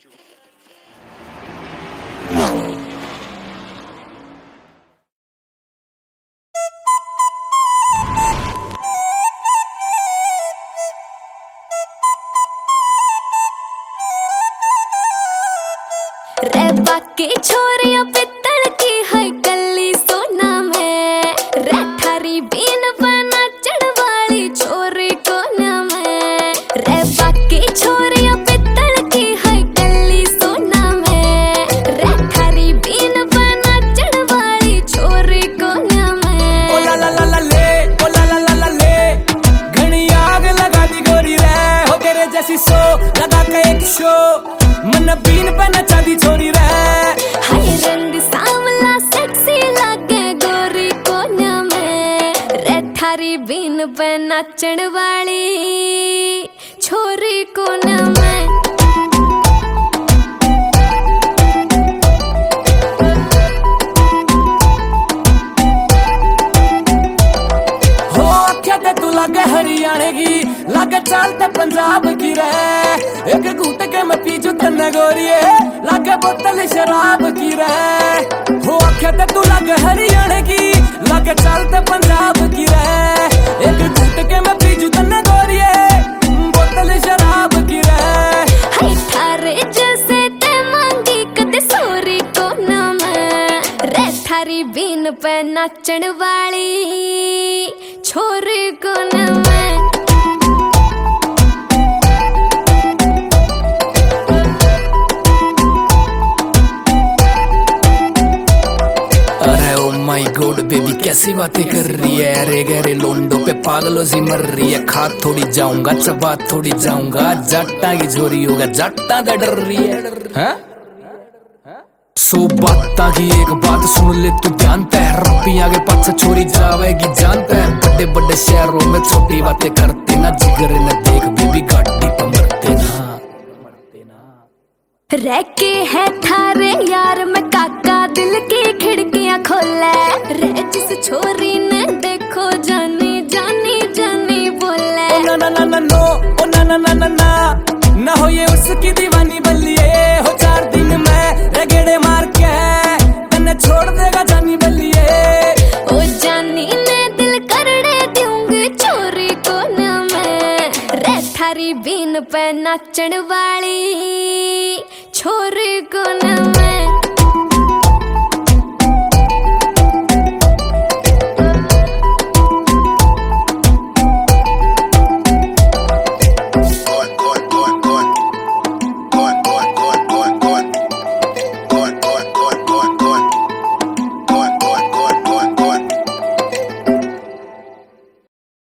रे बाकी छोरियां पित्तल की है गली सोना में, रे थारी बीन बना चढ़वाली छोरी कोना में। रे बाकी छोरियां पित्तल की है गली सोना में, रे थारी बीन बना चढ़वाली छोरी कोना में। ओ ला ला ला ला ले, ओ ला ला ला ला ले, घनी आग लगा दी गोरी रे, हो तेरे जैसी सो लगा के एक शो, मन बीन पे नचा दी छोरी रे। हाय रंग सांवला सेक्सी लागे गोरी कोना में, रे थारी बीन पे नाचण वाली छोरी कोना में। हो आख्या ते तू लागे हरियाणे की, लागे चाल ते पंजाब की रे, एक घूट के मैं पीजू तन्ने गोरिए, लागे बोतल शराब की रे। हो आख्या ते तू लागे हरियाणे की, लागे चाल ते पंजाब की रे, एक घूट के मैं पीजू तन्ने गोरिए, बोतल शराब की रे। हाय थारे जैसे ते मांगी कदे सोरी कोना में, रे थारी बीन पे नाचण वाली छोरी कोना में। अरे ओ माय गॉड बेबी कैसी बातें कर रही है, अरे गहरे लोंडो पे पागलों सी मर रही है। खा थोड़ी जाऊंगा चबा थोड़ी जाऊंगा, जट्टा की झोरी होगा जट्टा का डर रही है। सो बाता की एक बात सुन ले तू जानता है, रप्पी आगे पाछे छोरी जावेगी जानता है। बड़े बड़े शहरों में छोटी बातें करते ना, जिगर न देख बेबी गाड़ी पर मरते ना। रह के है थारे यार में काका दिल की खिड़कियां खोले, रे जिस छोरी ने देखो जानी जानी जानी बोले। ओ ना ना ना ना नो, ओ ना ना ना ना ना, ना हो ये उसकी दीवानी बल्लिए, हो 4 दिन में रगेड़े मार के तन्ने छोड़ देगा जानी बल्लिए। ओ जानी ने दिल करने दूंगी छोरी कोना में, रे थारी बीन पे नाचण वाली छोरी कोना में।